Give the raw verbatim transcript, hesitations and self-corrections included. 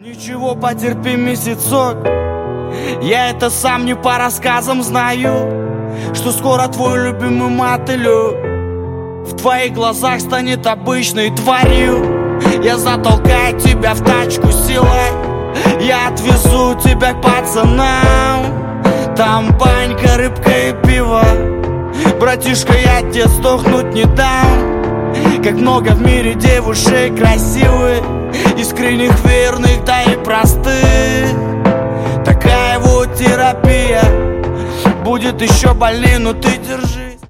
Ничего, потерпи месяцок. Я это сам не по рассказам знаю, что скоро твой любимый мотылек в твоих глазах станет обычной тварью. Я затолкаю тебя в тачку силой, я отвезу тебя к пацанам. Там банька, рыбка и пиво. Братишка, я тебе сдохнуть не дам. Как много в мире девушек красивых, искренних, верных, да и простых. Такая вот терапия будет еще больнее, но ты держи.